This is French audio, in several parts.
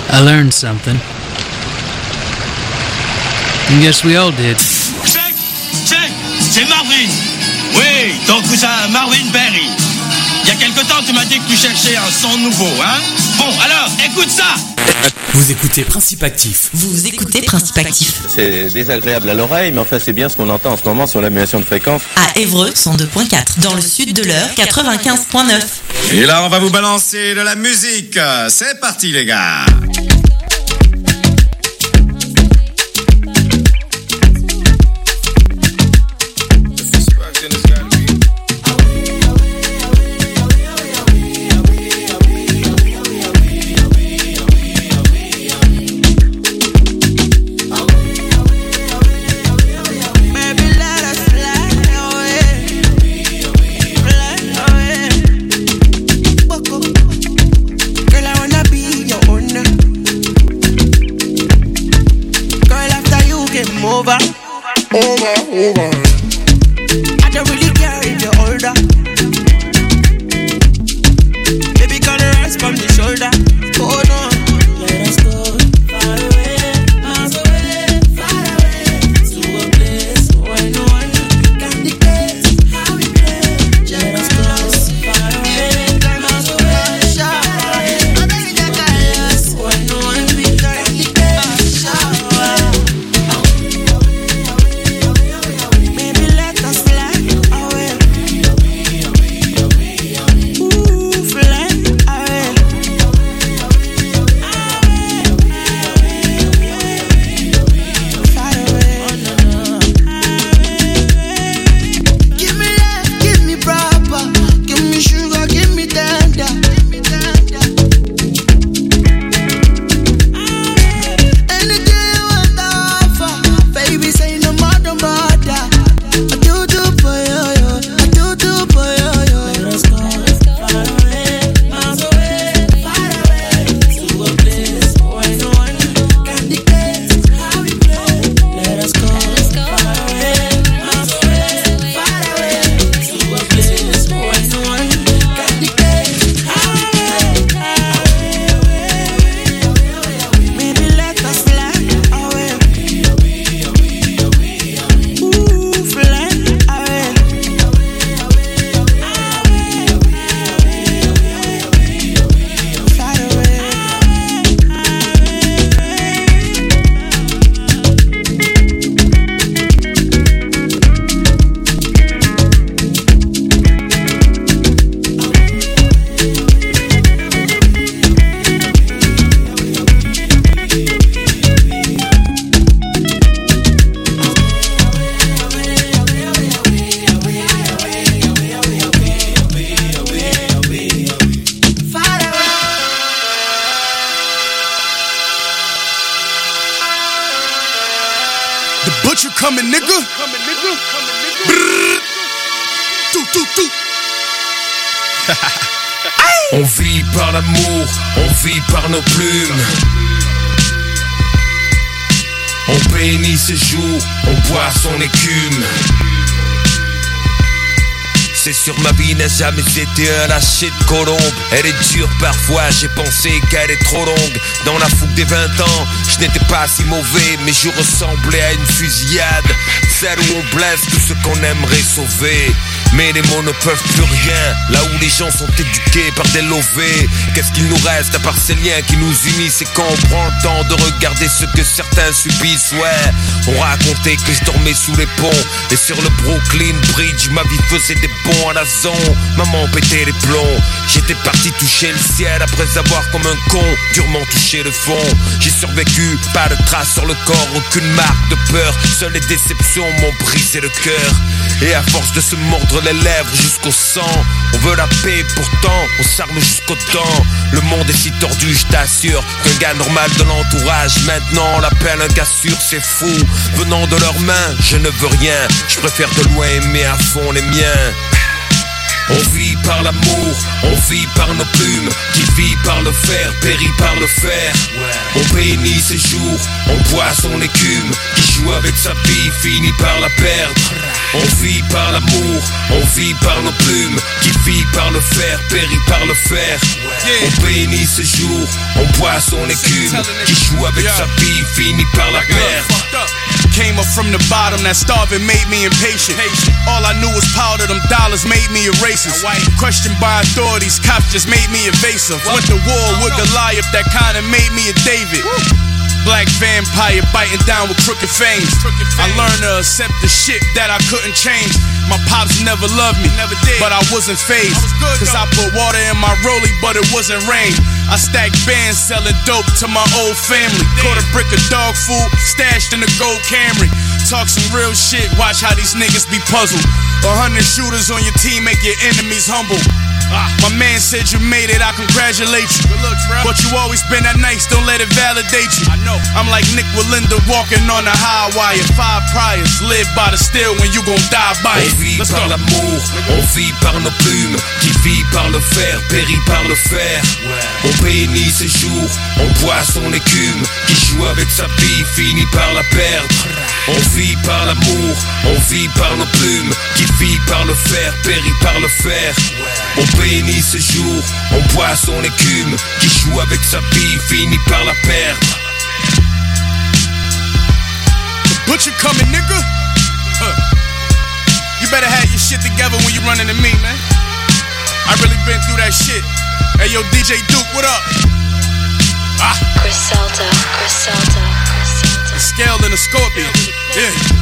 I learned something. I guess we all did. Check, c'est Marvin. Oui, ton cousin Marvin Berry. Il y a quelque temps, tu m'as dit que tu cherchais un son nouveau, hein? Bon, alors, écoute ça. Vous écoutez Principe Actif. Vous écoutez Principe Actif. C'est désagréable à l'oreille, mais enfin c'est bien ce qu'on entend en ce moment sur l'annulation de fréquence. À Évreux, 102.4. Dans le sud de l'heure, 95.9. Et là, on va vous balancer de la musique. C'est parti, les gars. Over. I don't really care if you're older. Baby, gonna rise from the shoulder. Oh no, let us go far away, miles away, far away, to a place where no one can dictate how we play. Let us go far away, miles away, far away, where no one can dictate. On vit par l'amour, on vit par nos plumes. On bénit ses jours, on boit son écume. C'est sûr, ma vie n'a jamais été un lâcher de colombe. Elle est dure parfois, j'ai pensé qu'elle est trop longue. Dans la fougue des 20 ans, je n'étais pas si mauvais, mais je ressemblais à une fusillade, celle où on blesse tout ce qu'on aimerait sauver. Mais les mots ne peuvent plus rien, là où les gens sont éduqués par des lovés. Qu'est-ce qu'il nous reste à part ces liens qui nous unissent? Et quand on prend le temps de regarder ce que certains subissent, ouais, on racontait que je dormais sous les ponts. Et sur le Brooklyn Bridge, ma vie faisait des bons à la zone. Maman pétait les plombs. J'étais parti toucher le ciel après avoir comme un con durement touché le fond. J'ai survécu, pas de traces sur le corps, aucune marque de peur. Seules les déceptions m'ont brisé le cœur. Et à force de se mordre les lèvres jusqu'au sang, on veut la paix, pourtant on s'arme jusqu'au temps. Le monde est si tordu, je t'assure, qu'un gars normal de l'entourage maintenant on l'appelle un gars sûr, c'est fou. Venant de leurs mains, je ne veux rien, je préfère de loin aimer à fond les miens. On vit par l'amour, on vit par nos plumes. Qui vit par le fer, périt par le fer. On bénit ses jours, on boit son écume. Qui joue avec sa vie, finit par la perdre. On vit par l'amour, on vit par nos plumes. Qui vit par le fer, périt par le fer. On bénit ses jours, on boit son écume. Qui joue avec sa vie, finit par la perdre. Came up from the bottom, that starving made me impatient. All I knew was powder, them dollars made me a racist. Questioned by authorities, cops just made me evasive. Went to war with Goliath, that kinda made me a David. Black vampire biting down with crooked fangs. I learned to accept the shit that I couldn't change. My pops never loved me, but I wasn't phased. Cause I put water in my rollie, but it wasn't rain. I stacked bands selling dope to my old family. Caught a brick of dog food, stashed in a gold Camry. Talk some real shit, watch how these niggas be puzzled. 100 shooters on your team make your enemies humble. My man said you made it, I congratulate you. Good looks, bro. But you always been that nice, don't let it validate you. I know. I'm like Nick Walinda walking on the high wire. 5 priors, live by the steel when you gon' die by it. On vit par l'amour, on vit par nos plumes. Qui vit par le fer, périt par le fer. On bénit ses jours, on boit son écume. Qui joue avec sa vie, finit par la perdre. On vit par l'amour, on vit par nos plumes. Qui vit par le fer, périt par le fer. On bénit ses jours, on boit son écume. Qui joue avec sa vie, finit par la perdre. The butcher coming, nigga. You better have your shit together when you running to me, man. I really been through that shit. Hey, yo, DJ Duke, what up? Griselda. The scale and the scorpion. Yeah.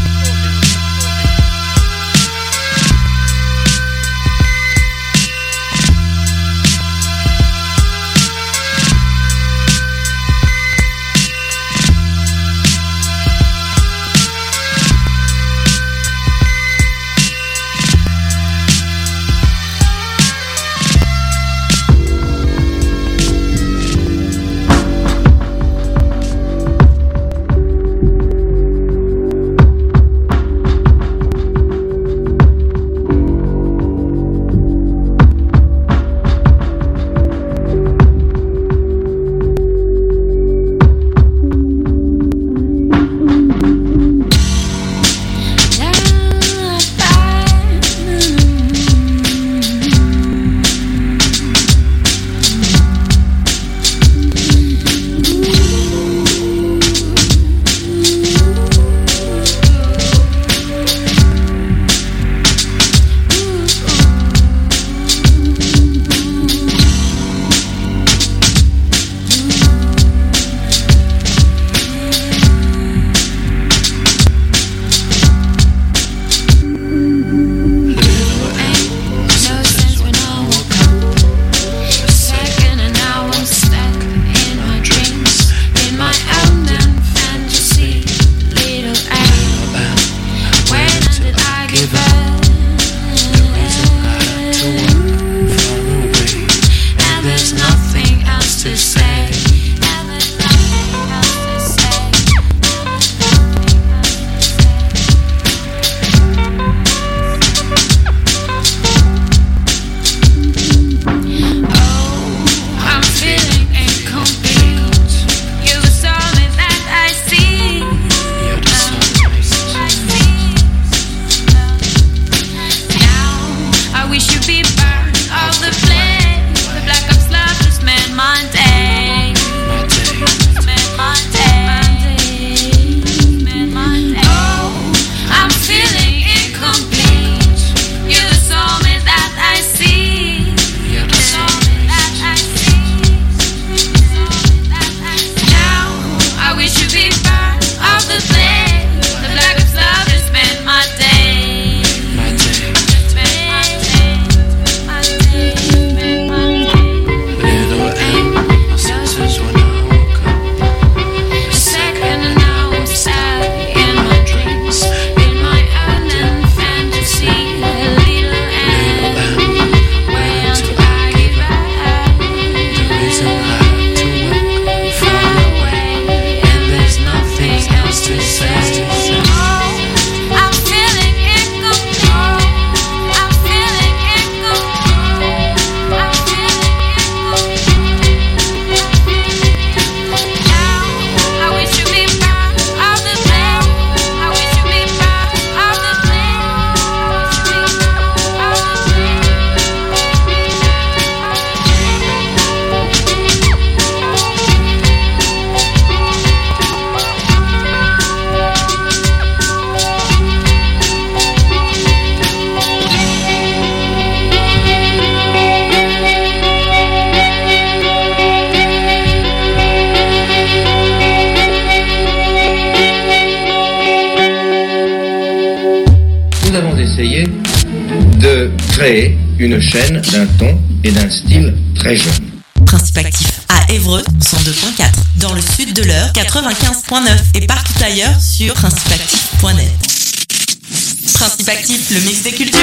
créer une chaîne d'un ton et d'un style très jeune. Principe Actif à Évreux 102.4, dans le sud de l'Eure 95.9 et partout ailleurs sur principeactif.net. Principe Actif, le mix des cultures.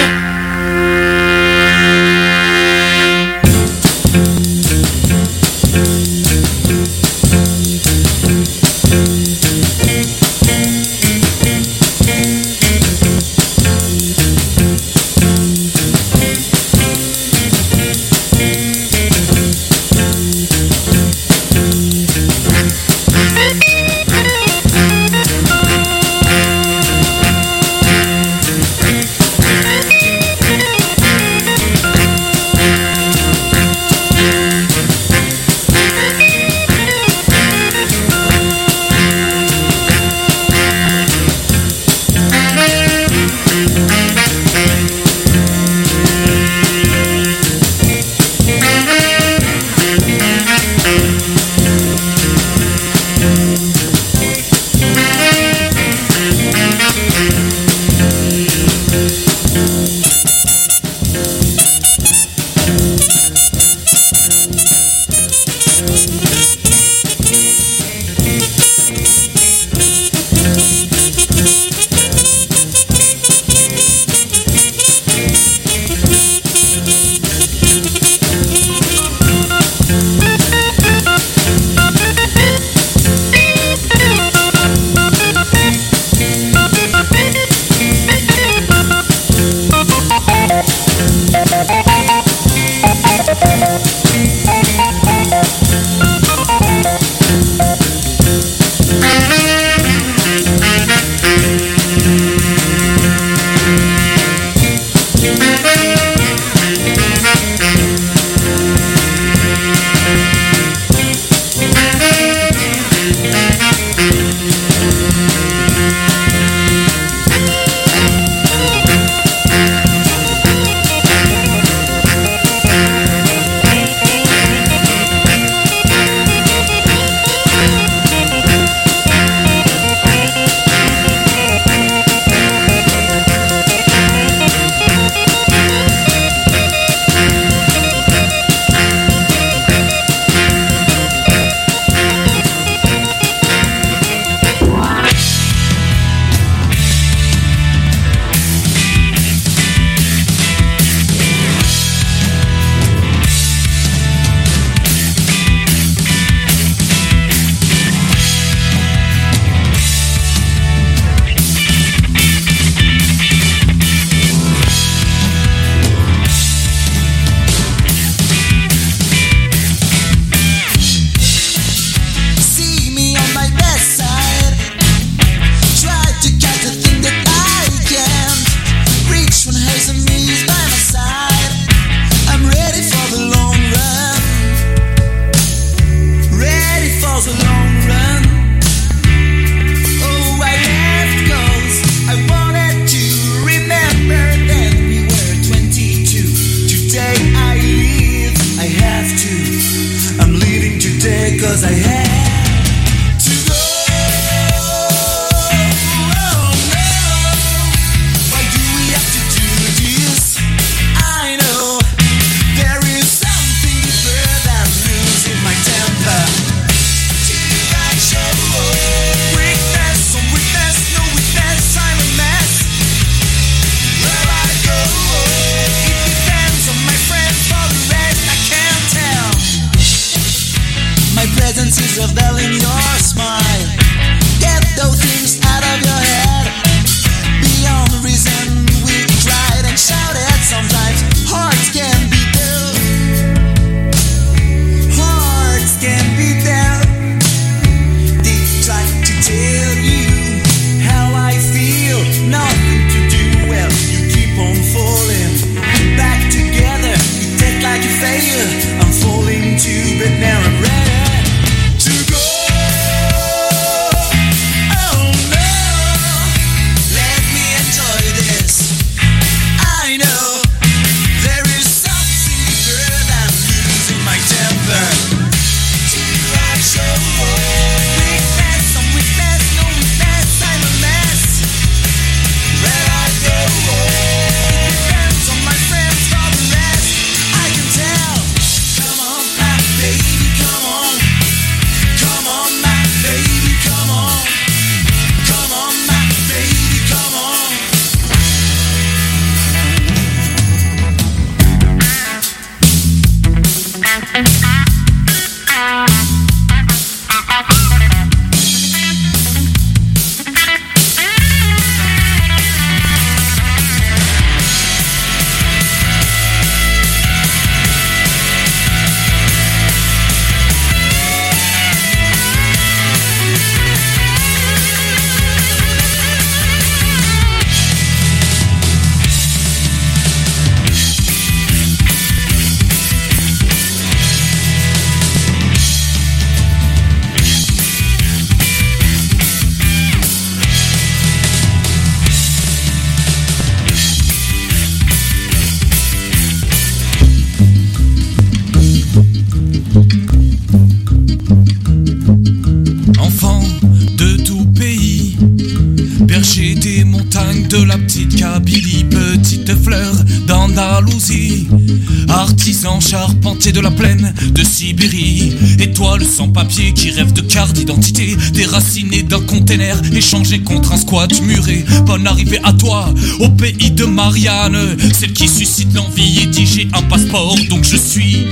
vallées, des montagnes, de la petite Kabylie, petite fleur d'Andalousie, artisan charpentier de la plaine de Sibérie, étoile sans papier qui rêve de carte d'identité, déraciné d'un container, échangé contre un squat muré. Bonne arrivée à toi, au pays de Marianne, celle qui suscite l'envie et dit j'ai un passeport donc je suis.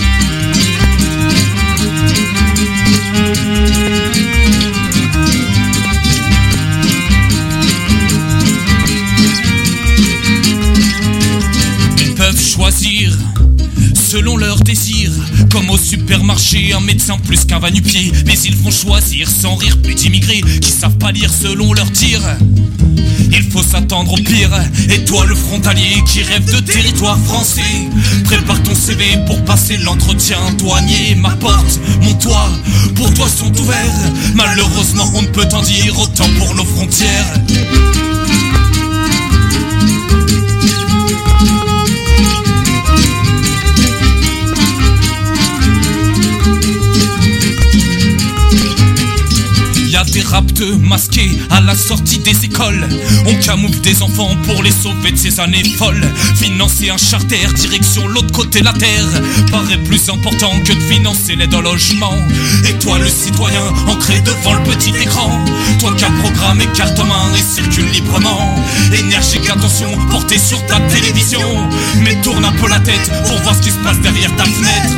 Ils peuvent choisir selon leurs désirs, comme au supermarché, un médecin plus qu'un va-nu-pied. Mais ils vont choisir sans rire plus d'immigrés qui savent pas lire selon leurs dires. Il faut s'attendre au pire. Et toi le frontalier qui rêve de territoire français, prépare ton CV pour passer l'entretien douanier. Ma porte, mon toit, pour toi sont ouverts. Malheureusement on ne peut en dire autant pour nos frontières. Des rapteux masqués à la sortie des écoles. On camoufle des enfants pour les sauver de ces années folles. Financer un charter, direction l'autre côté de la terre, paraît plus important que de financer l'aide au logement. Et toi le citoyen, ancré devant le petit écran, toi qui as programmé carte en main et circule librement. Énergique attention portée sur ta télévision, mais tourne un peu la tête pour voir ce qui se passe derrière ta fenêtre.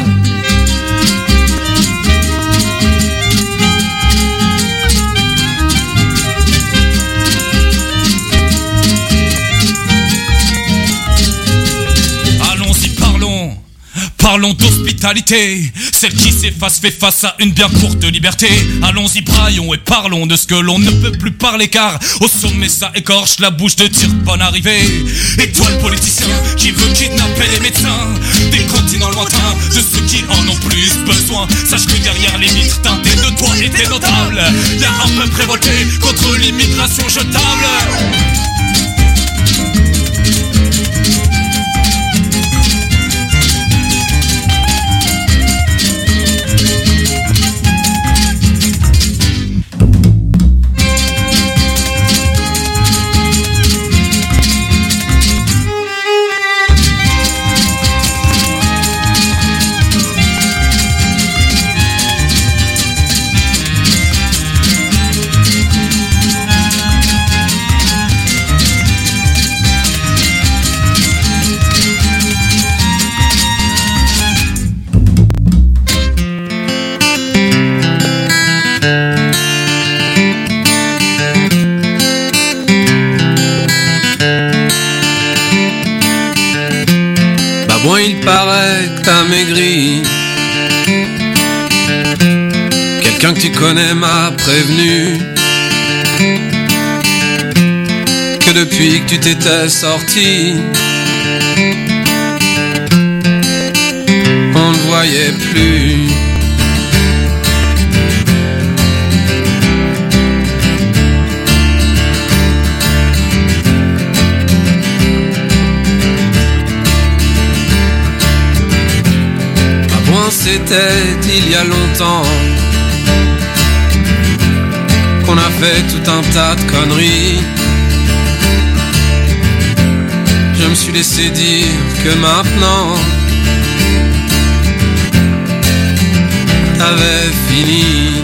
Parlons d'hospitalité, celle qui s'efface fait face à une bien courte liberté. Allons-y braillons et parlons de ce que l'on ne peut plus parler, car au sommet ça écorche la bouche de dire bonne arrivée. Et toi le politicien qui veut kidnapper les médecins des continents lointains, de ceux qui en ont plus besoin, sache que derrière les vitres teintées de toi et des notables, y'a un peuple révolté contre l'immigration jetable. Bon, il paraît que t'as maigri. Quelqu'un que tu connais m'a prévenu que depuis que tu t'étais sorti, on ne voyait plus. C'était il y a longtemps qu'on a fait tout un tas de conneries. Je me suis laissé dire que maintenant t'avais fini.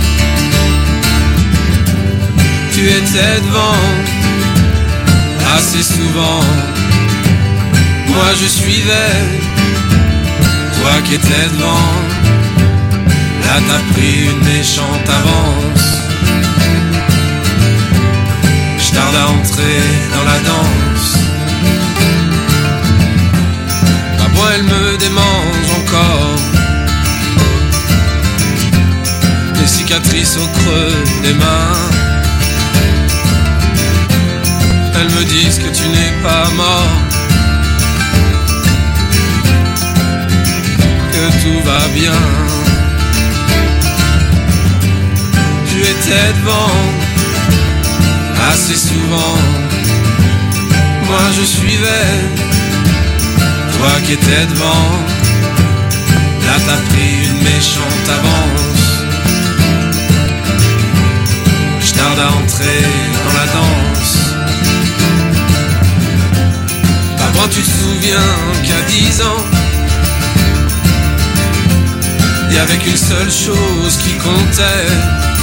Tu étais devant assez souvent, moi je suivais. Toi qui étais devant, là t'as pris une méchante avance. Je tarde à entrer dans la danse. Ta voix elle me démange encore. Les cicatrices au creux des mains, elles me disent que tu n'es pas mort, que tout va bien. Tu étais devant assez souvent, moi je suivais. Toi qui étais devant, là t'as pris une méchante avance. Je tarde à entrer dans la danse. Quand tu te souviens qu'à 10 ans, il y avait qu'une seule chose qui comptait,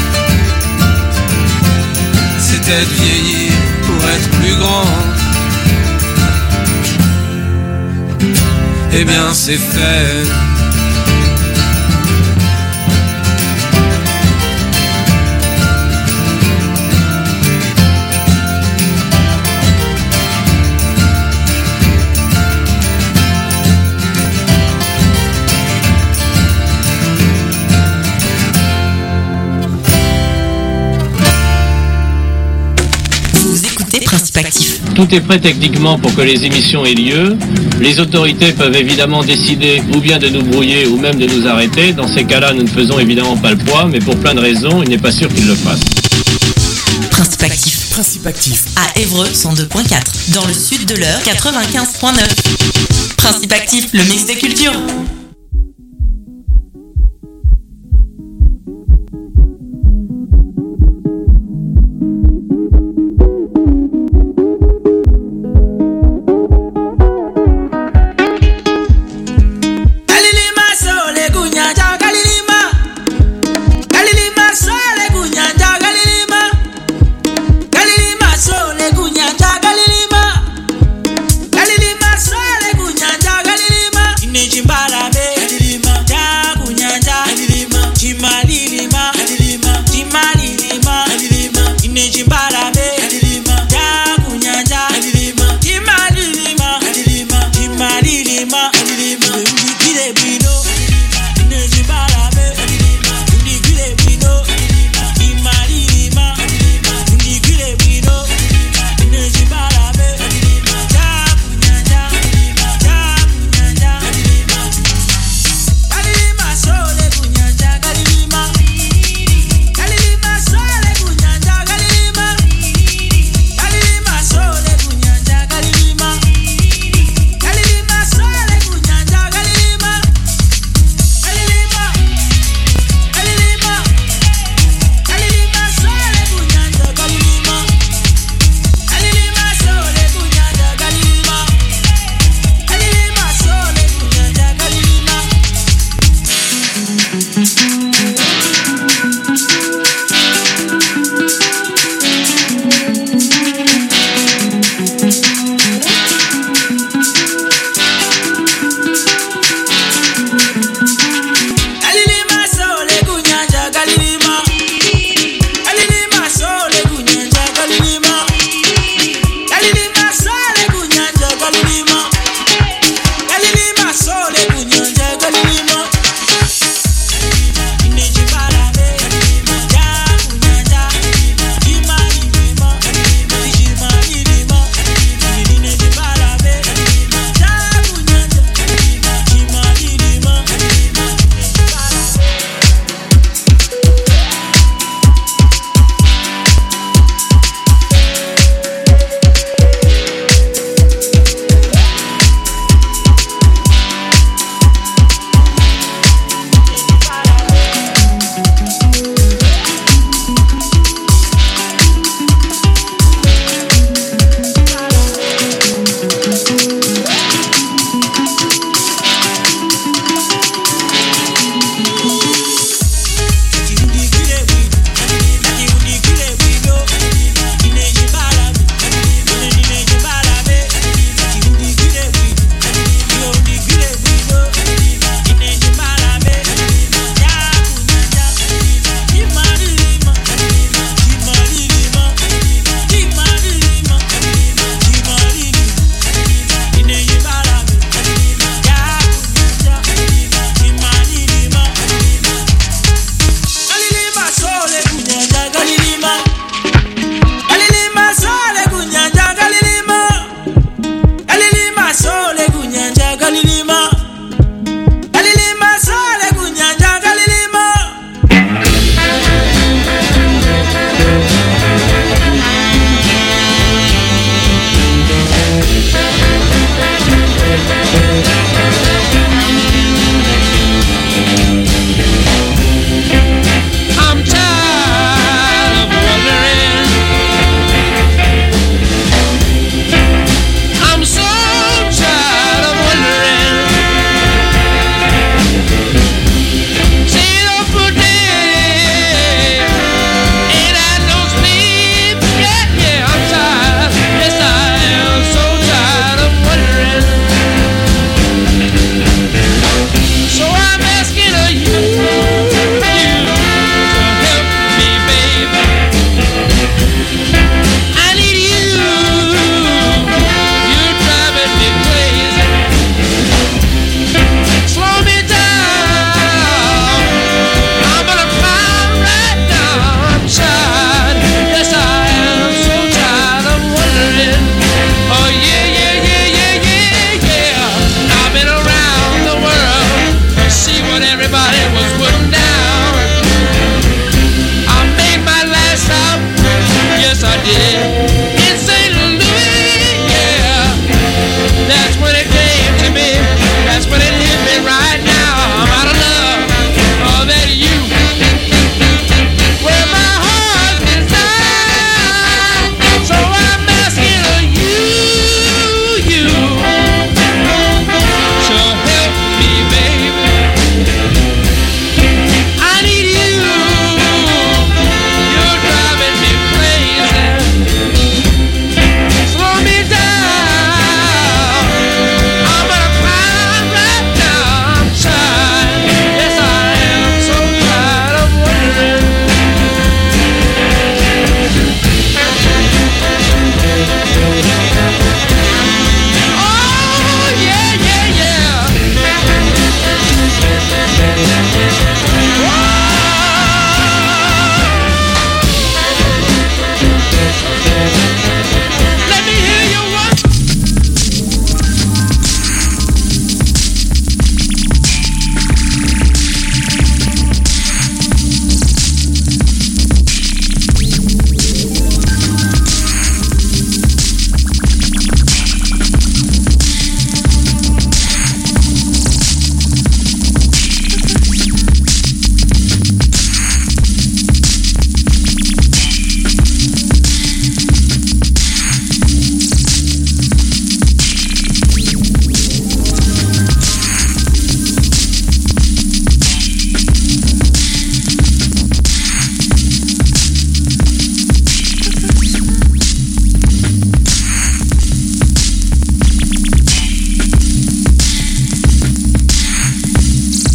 c'était de vieillir pour être plus grand. Eh bien c'est fait. Tout est prêt techniquement pour que les émissions aient lieu. Les autorités peuvent évidemment décider ou bien de nous brouiller ou même de nous arrêter. Dans ces cas-là, nous ne faisons évidemment pas le poids, mais pour plein de raisons, il n'est pas sûr qu'ils le fassent. Principe actif. Principe actif. À Évreux 102.4. Dans le sud de l'Eure 95.9. Principe actif, le mix des cultures.